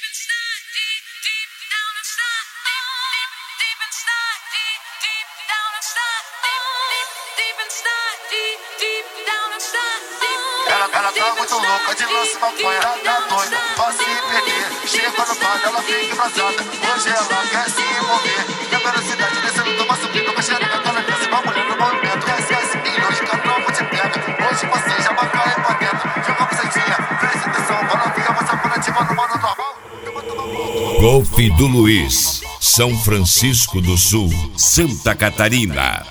Ela tá muito louca de lance maconha, tá doida pra se perder. Chega no bar, ela fica embrasada. Hoje ela quer se envolver. Na velocidade descendo do maço, fica com a xereca, tá na dança, uma mulher no movimento. SS, hoje que a tropa te pega. Hoje você já vai cair pra dentro. Joga bucetinha, presta atenção, bola via, você por ativa no modo normal. Golfe do Luiz, São Francisco do Sul, Santa Catarina.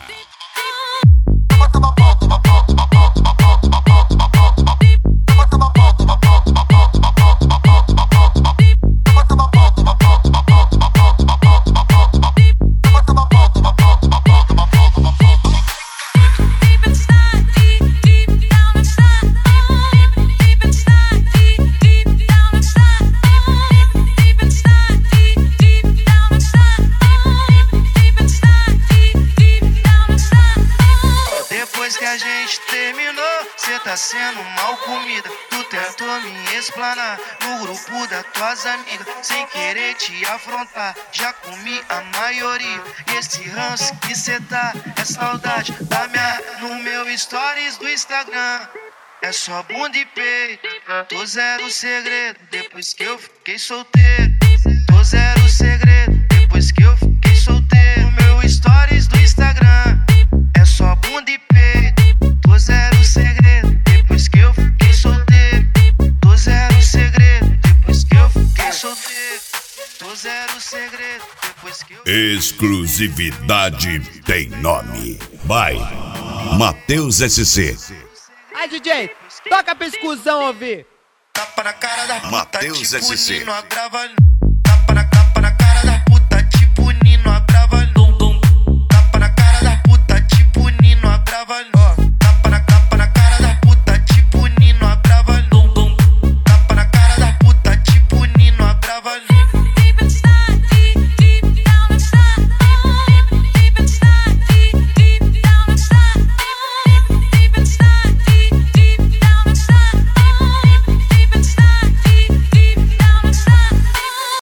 Depois que a gente terminou, cê tá sendo mal comida. Tu tentou me explanar no grupo das tuas amigas, sem querer te afrontar. Já comi a maioria, e esse ranço que cê tá é saudade da minha. No meu stories do Instagram é só bunda e peito. Tô zero segredo depois que eu fiquei solteiro. Tô zero segredo depois que eu fiquei solteiro. No meu stories do Instagram é só bunda e peito. Tô zero segredo depois que eu fiquei solteiro. Tô zero segredo depois que eu fiquei solteiro. Tô zero segredo depois que eu... Exclusividade tem nome. Vai, Matheus SC. Ai, DJ, toca pra exclusão ouvir. Tapa na cara da puta, Matheus tipo SC. Nino Agrava.